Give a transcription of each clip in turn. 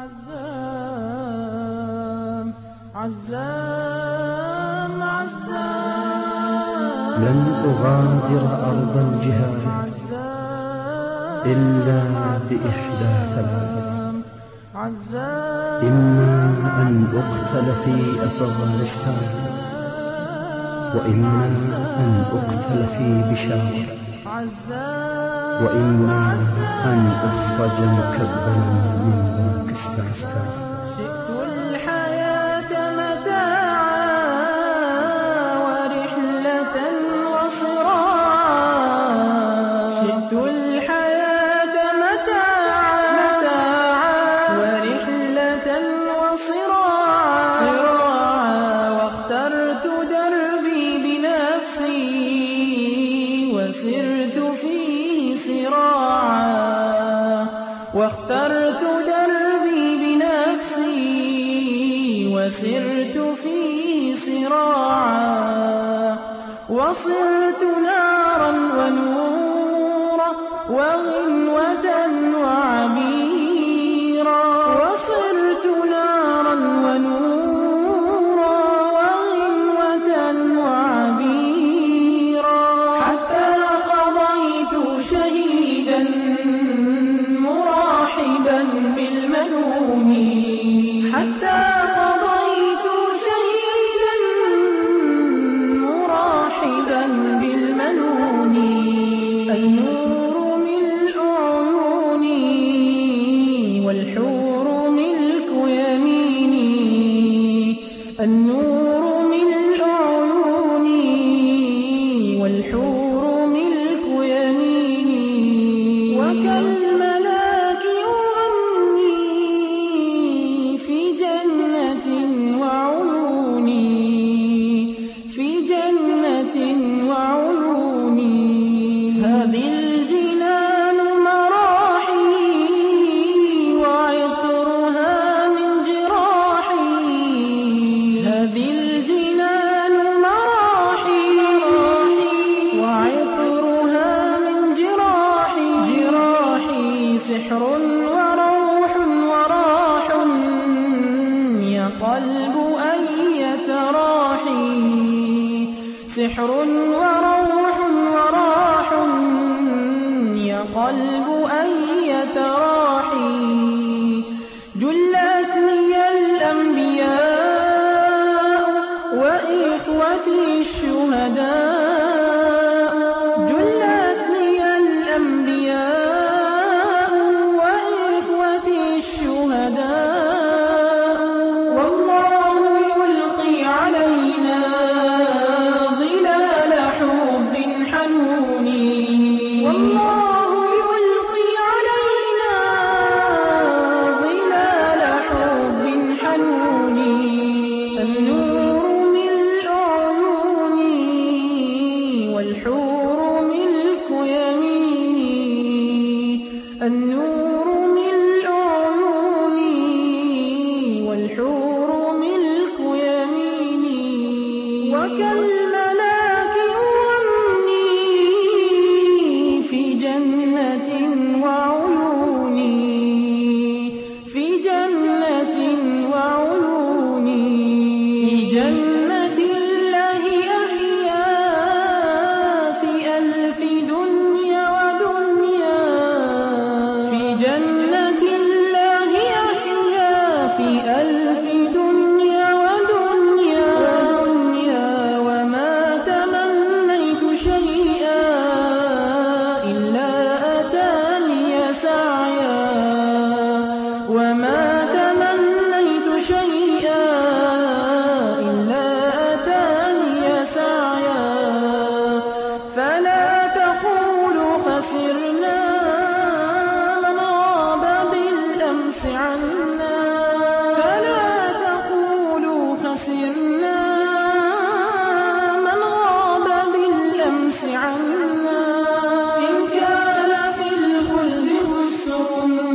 عزام عزام عزام لن أغادر أرض الجهاد إلا بإحدى ثلاث: إما أن أقتل في أفغانستان، وإما أن أقتل في بشاور، وإما أن أخرج مكبلا من باكستان. شئت الحياة متاعا ورحلة وصراعا، شئت الحياة متاعا ورحلة وصراعا، واخترت دربي بنفسي وسرت فيه سراعا، واخترت دربي بنفسي وسرت فيه سراعا، وصرت نارا ونورا وغنوة وعبيرا، وصرت نارا ونورا وغنوة وعبيرا، حتى قضيت شهيدا مراحبا بالمنون، حتى قضيت شهيدا مراحبا بالمنون. النور ملء عيوني والحور ملك يميني، النور ملء عيوني والحور ملك يميني، وكالملاك يغني في جنة وعيوني، في جنة وعيوني. هذه الجنان مراحي وعطرها من جراحي، هذه الجنان مراحي وعطرها من جراحي، جراحي سحر وروح وراح، يا قلب أية راحي، سحر وروح وراح، يا قلب أية راحي. جلتني الأنبياء وإخوتي الشهداء، جلتني الأنبياء وإخوتي الشهداء، والله يلقي علينا ظلال حب حنون، والله يلقي علينا ظلال حب حنون. النور ملء عيوني والحور ملك يميني، النور ملء عيوني والحور ملك يميني، وكالملاك يغني في جنة وعيوني، في جنة وعيوني. لجنة الله أحيا في ألف دنيا ودنيا، في جنة الله أحيا في ألف دنيا ودنيا، وما تمنيت شيئا إلا أتاني سعيا، وما تمنيت شيئا إلا أتاني سعيا. فلا تقولوا خسرنا من غاب بالأمس عنا، فلا تقولوا خسرنا من غاب بالأمس عنا. إن كان في الخلد خسر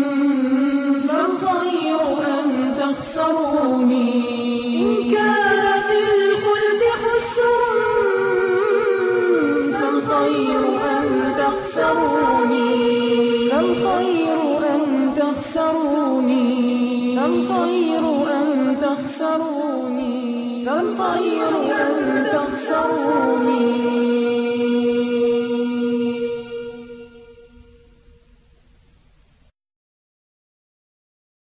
فالخير أن تخسروني، إن كان في الخلد خسر فالخير أن تخسروني، الخير أن تخسروني. خسروني. فالخير